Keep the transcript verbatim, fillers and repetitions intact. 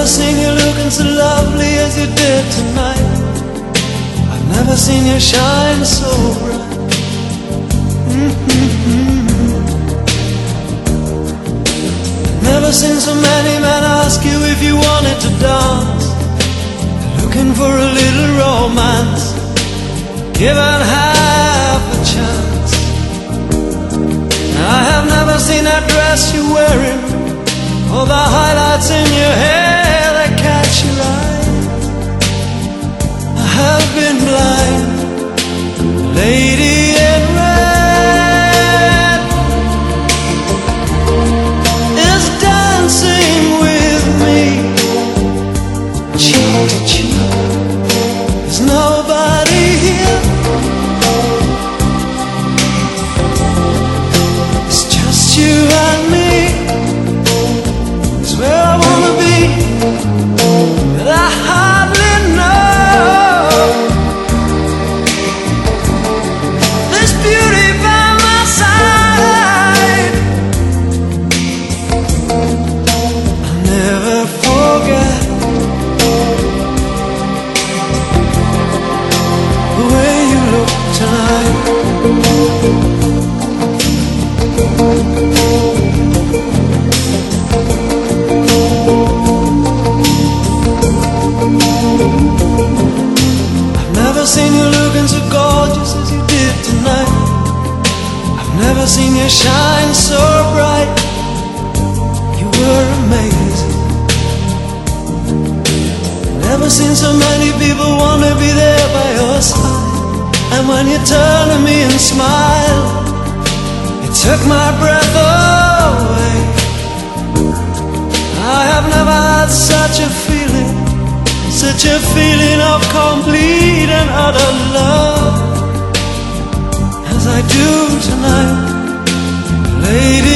seen you looking so lovely as you did tonight. I've never seen you shine so bright. Mm-hmm. Never seen so many men ask you if you wanted to dance. Looking for a little romance, given half a chance. I have never seen that dress you're wearing, or the highlights in your hair that catch your eye. I have been blind, lady in red is dancing with me, cheek to cheek. There's nobody here, it's just you and me. It's where I wanna be, but I hardly know. This beauty by my side, I'll never forget the way you look tonight. I've never seen you looking so gorgeous as you did tonight. I've never seen you shine so bright. You were amazing. Never seen so many people want to be there by your side. And when you turn to me and smile, it took my breath away. I have never had such a feeling, such a feeling of complete and utter love as I do tonight, lady.